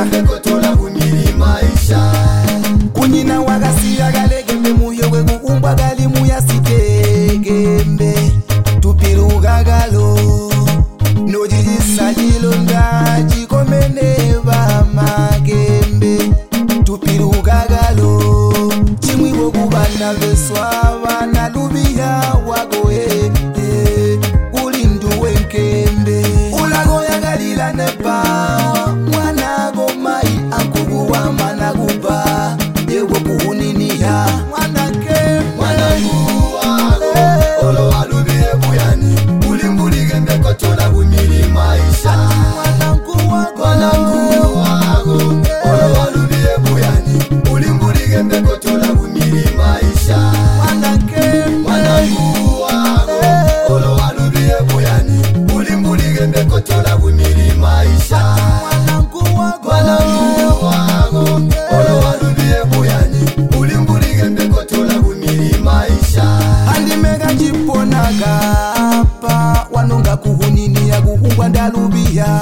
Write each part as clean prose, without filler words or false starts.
Kotola kumili maisha Kunyina wagasiya galegembe muyo we kukumbwa gali muya sitegembe Tupiruga galo Nojijisa jilonda jikomene ba magembe Tupiruga galo Chimwi wokubana beswa wana lubiya wagoe Ulindu wenkembe Ulago ya galila nepa Mwana gomai ankuguwa managuba Yewo kuhuniniya Mwanangu wago Olo walubiye buyani Ulimbuligembe kotola kumili maisha Mwanangu wago Olo walubiye buyani Ulimbuligembe kotola kumili maisha Mwanangu wago Olo walubiye buyani Ulimbuligembe kotola kumili maisha Mwanangu wago Olo walubiye buyani Ulimbuligembe kotola kumili maisha Andimega jiponaga apa Wanonga kuhunini ya kukumbwa ndalubiya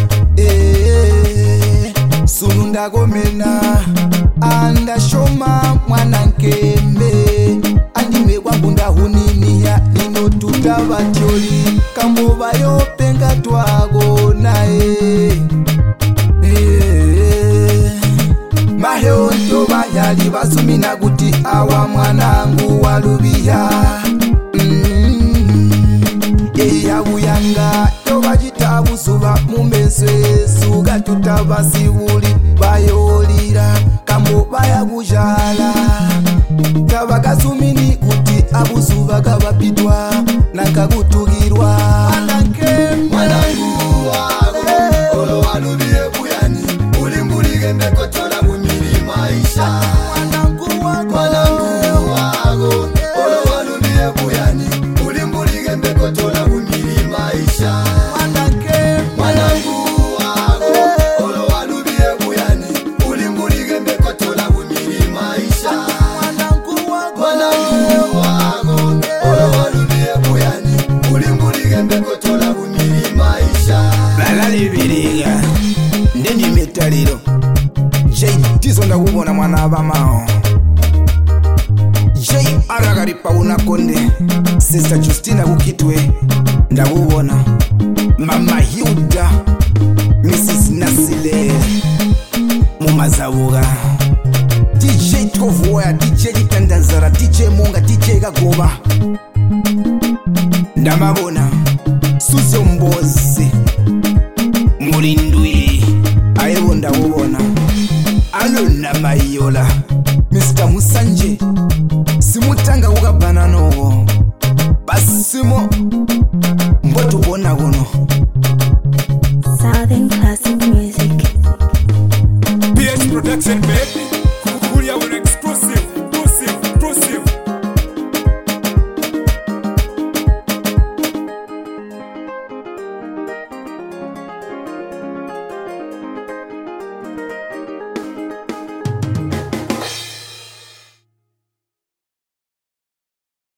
Sunu ndagomena Anda shoma mwana nkembe Andime wangu ndahunini ya Ino tutavatyoli Kamboba yopenga twago nae Maheo bayali basumina kuti awa mwanangu walubiya Eyabuyanga tobajita busuba mumeswe Suga tutabasibuli bayolira Kambo bayagujala Kabakasumini kuti abusuba kabapitwa Nakagutugirwa Mwanangu wago Olo walubiye buyani Ulimbuligembe kotola kumili maisha Mwanangu wago Olo walubiye buyani Ulimbuligembe kotola kumili maisha Mwanangu wago Olo walubiye buyani Ulimbuligembe kotola kumili maisha Mwanangu wago Olo walubiye buyani Ulimbuligembe kotola kumili maisha Balalibiriga Ndeni metaliro Jay tizo ndakubona mwana abamao Jay aragaripa unakonde Sister Justina kukitwe ndakubona Mama Hilda Mrs. Nasile Mumazabuga DJ Tovoya DJ Litandazara DJ Munga DJ Gagoba Ndamabona Suzo Mbozi Mulindwi Ayo ndakubona Alona Mayola Mr. Musanje Simutanga kukabana nowo Basimo Mbotu bona gono Southern classic music. PS Production babe